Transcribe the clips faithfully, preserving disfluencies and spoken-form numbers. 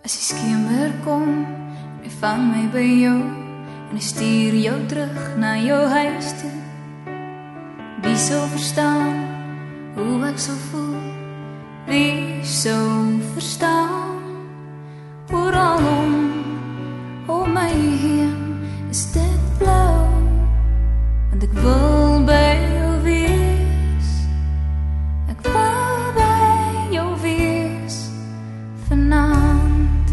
As die skemer kom, hy vang my by jou, en hy stuur jou terug na jou huis toe. Wie sou verstaan, hoe ek sou voel? Wie sou verstaan? Oral om, om my heen, is dit blauw, want ek wil by jou wees. Ek wil by jou wees, vanavond.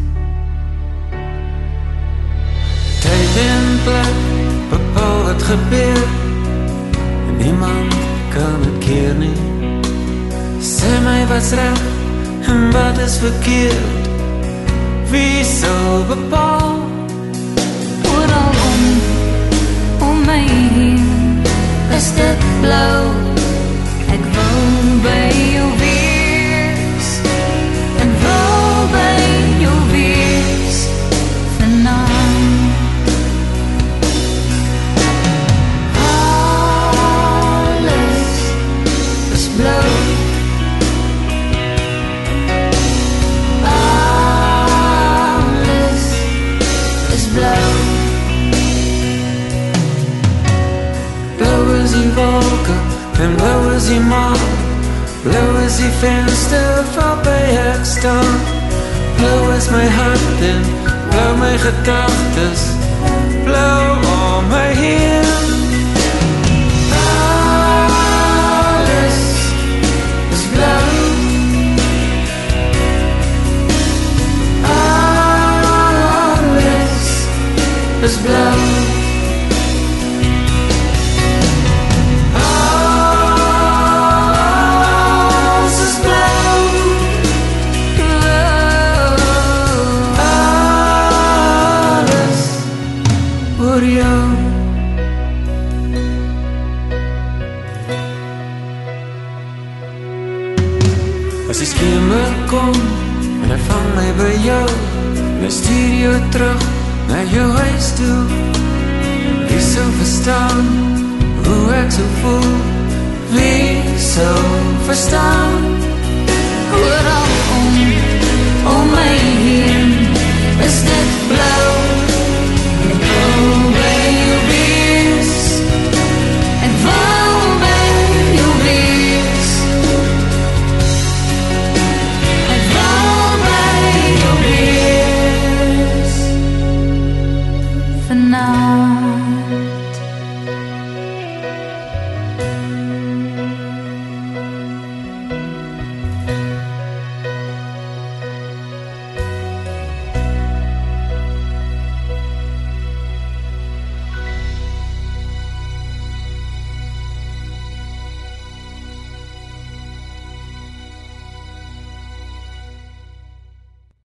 Tyd en plek bepaal wat gebeur, en niemand kan het keer nie. Sê my wat's reg en wat is verkeerd, wie sal bepaal? Oral om, om my heen, is dit blauw, ek wil by jou wees, ek wil by jou wees, vanavond. En blauw is die maan, blauw is die venster waarby ek staan. Blauw is my hart en blauw my gedagtes, blauw om my heen. Alles is blauw, alles is blauw. As die skemer kom, en hy vang my by jou, en hy stuur jou terug na jou huis toe. Wie sou verstaan, hoe ek sou voel? Wie sou verstaan? Oral om, om my